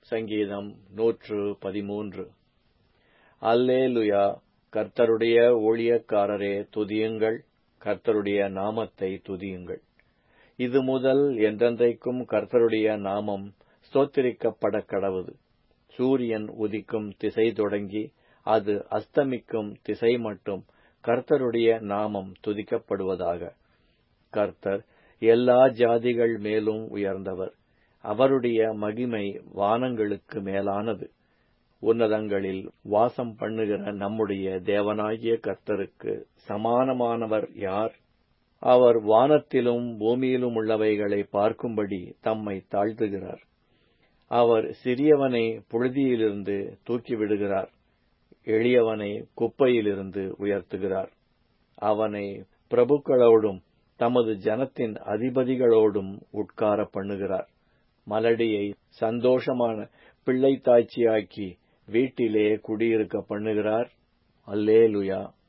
சங்கீதம் 113. அல்லேலுயா. கர்த்தருடைய ஊழியக்காரரே துதியுங்கள், கர்த்தருடைய நாமத்தை துதியுங்கள். இது முதல் என்றென்றைக்கும் கர்த்தருடைய நாமம் ஸ்தோத்திரிக்கப்பட கடவது. சூரியன் உதிக்கும் திசை தொடங்கி அது அஸ்தமிக்கும் திசை மட்டும் கர்த்தருடைய நாமம் துதிக்கப்படுவதாக. கர்த்தர் எல்லா ஜாதிகள் மேலும் உயர்ந்தவர். அவருடைய மகிமை வானங்களுக்கு மேலானது. உன்னதங்களில் வாசம் பண்ணுகிற நம்முடைய தேவனாகிய கர்த்தருக்கு சமானமானவர் யார்? அவர் வானத்திலும் பூமியிலும் உள்ளவைகளை பார்க்கும்படி தம்மை தாழ்த்துகிறார். அவர் சிறியவனை புழுதியிலிருந்து தூக்கிவிடுகிறார், எளியவனை குப்பையிலிருந்து உயர்த்துகிறார். அவனை பிரபுக்களோடும் தமது ஜனத்தின் அதிபதிகளோடும் உட்கார பண்ணுகிறார். மலடியை சந்தோஷமான பிள்ளைத்தாய்ச்சியாக்கி வீட்டிலே குடியிருக்க பண்ணுகிறார். அல்லேலுயா.